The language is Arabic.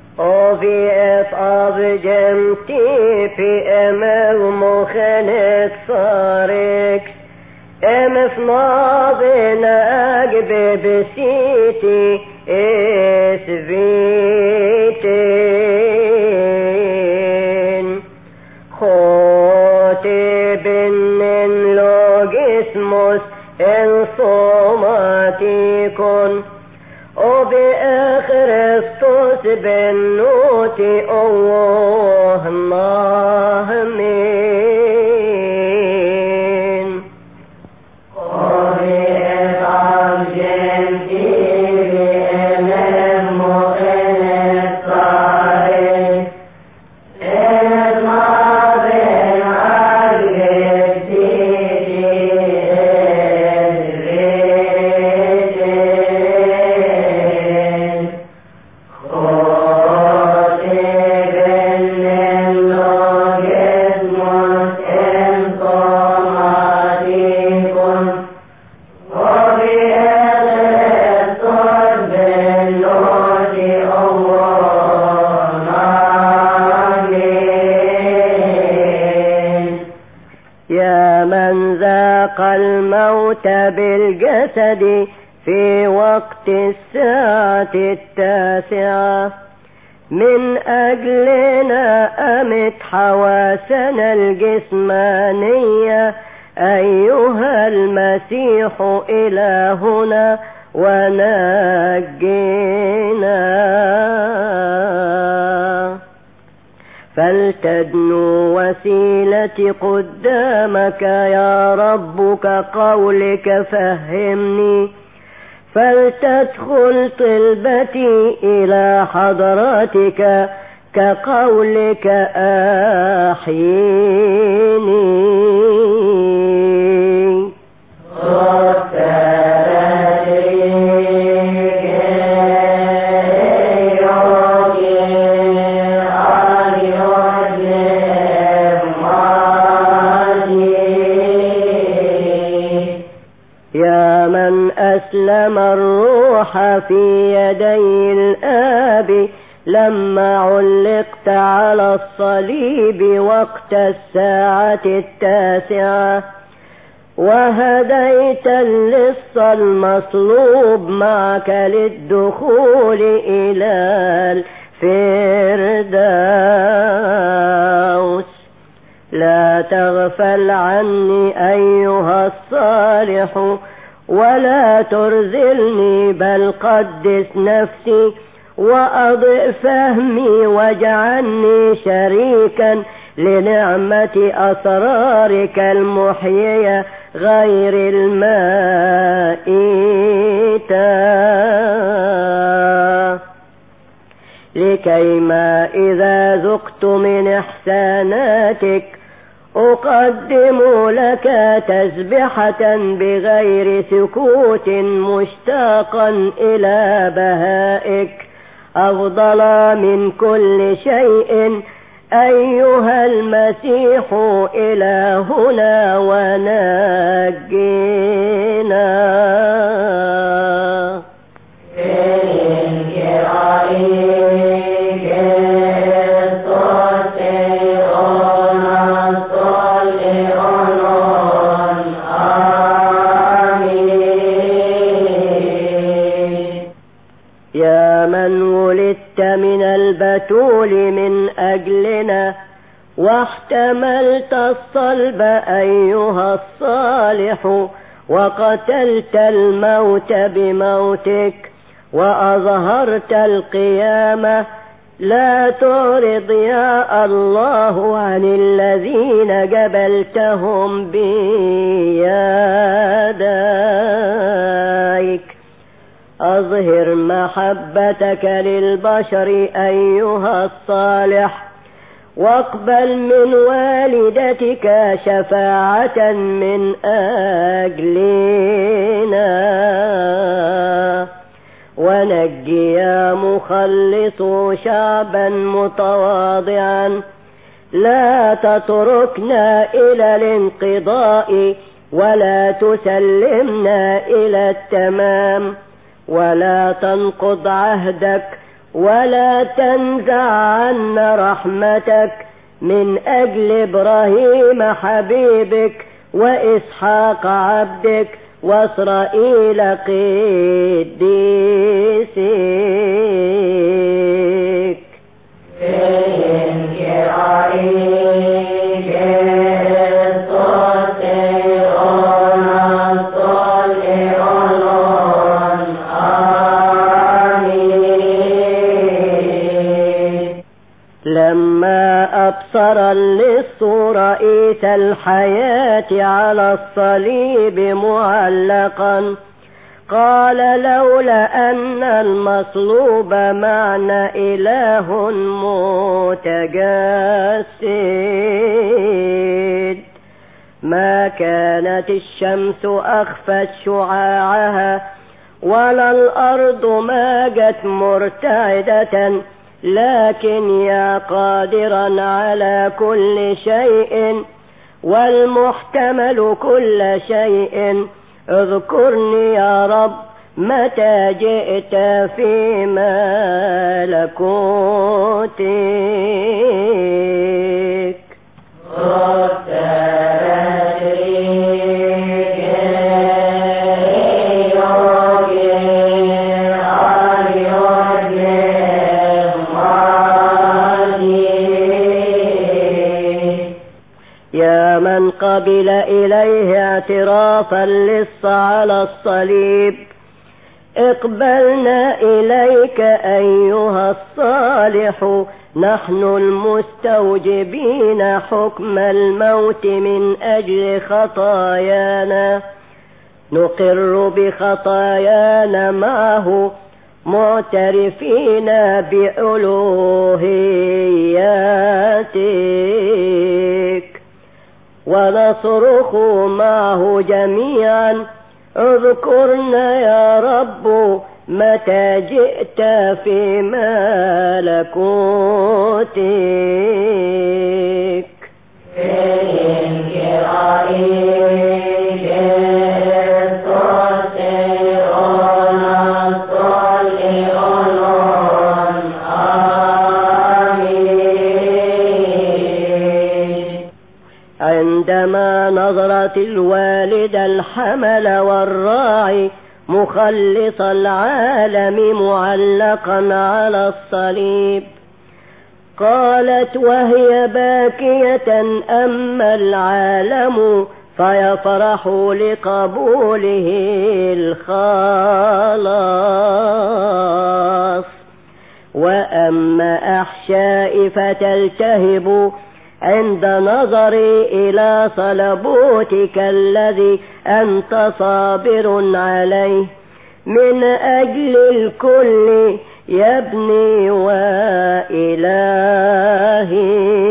وفي اصعب جمتي في امر مخنت صارك مفناضنا اقبي بسيتي اسبيتين خوتي بن لو جسمس ان صوماتيكن وبأخرستوس بنوتي الله مين وبأخر جنتي بأمر مخنت صارك اسمع بين عقب يا من ذاق الموت بالجسد في وقت الساعة 9 من أجلنا أمت حواسنا الجسمانية أيها المسيح إلهنا ونجينا فلتدنو وسيلتي قدامك يا رب كقولك فهمني فلتدخل طلبتي إلى حضراتك كقولك أحييني يا من أسلم الروح في يدي الآب لما علقت على الصليب وقت الساعة 9 وهديت اللص المصلوب معك للدخول إلى الفردوس لا تغفل عني أيها الصالح ولا ترذلني بل قدس نفسي وأضئ فهمي واجعلني شريكا لنعمة أسرارك المحيية غير المائتة لكيما إذا ذقت من إحساناتك أقدم لك تسبحة بغير سكوت مشتاقا إلى بهائك أفضل من كل شيء أيها المسيح إلهنا ونجينا يا من ولدت من البتول من أجلنا واحتملت الصلب أيها الصالح وقتلت الموت بموتك وأظهرت القيامة لا تعرض يا الله عن الذين جبلتهم بيديك أظهر محبتك للبشر أيها الصالح واقبل من والدتك شفاعة من أجلنا ونجي يا مخلص شعبا متواضعا لا تتركنا إلى الانقضاء ولا تسلمنا إلى التمام ولا تنقض عهدك ولا تنزع عنا رحمتك من أجل إبراهيم حبيبك وإسحاق عبدك وإسرائيل قديسك. لما أبصر اللص رئيس الحياة على الصليب معلقا قال لولا أن المصلوب معنا إله متجسد ما كانت الشمس أخفت شعاعها ولا الأرض ماجت مرتعدة، لكن يا قادرا على كل شيء والمحتمل كل شيء اذكرني يا رب متى جئت في ملكوتك. يا من قبل إليه اعترافا للص على الصليب اقبلنا إليك أيها الصالح، نحن المستوجبين حكم الموت من أجل خطايانا، نقر بخطايانا معه معترفين بألوهياتك، ونصرخ معه جميعا اذكرنا يا رب متى جئت في ملكوتك. عندما نظرت الوالدة الحمل والراعي مخلص العالم معلقا على الصليب قالت وهي باكية أما العالم فيفرح لقبوله الخلاص، وأما أحشائي فتلتهب عند نظري إلى صلبوتك الذي أنت صابر عليه من أجل الكل يا ابني وإلهي.